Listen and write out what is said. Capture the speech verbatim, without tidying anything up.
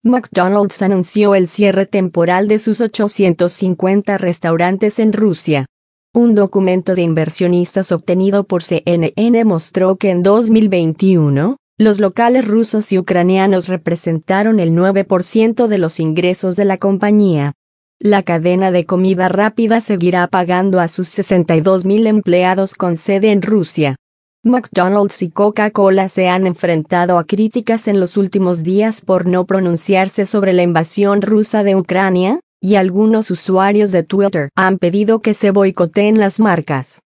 McDonald's anunció el cierre temporal de sus ochocientos cincuenta restaurantes en Rusia. Un documento de inversionistas obtenido por C N N mostró que en dos mil veintiuno, los locales rusos y ucranianos representaron el nueve por ciento de los ingresos de la compañía. La cadena de comida rápida seguirá pagando a sus sesenta y dos mil empleados con sede en Rusia. McDonald's y Coca-Cola se han enfrentado a críticas en los últimos días por no pronunciarse sobre la invasión rusa de Ucrania, y algunos usuarios de Twitter han pedido que se boicoteen las marcas.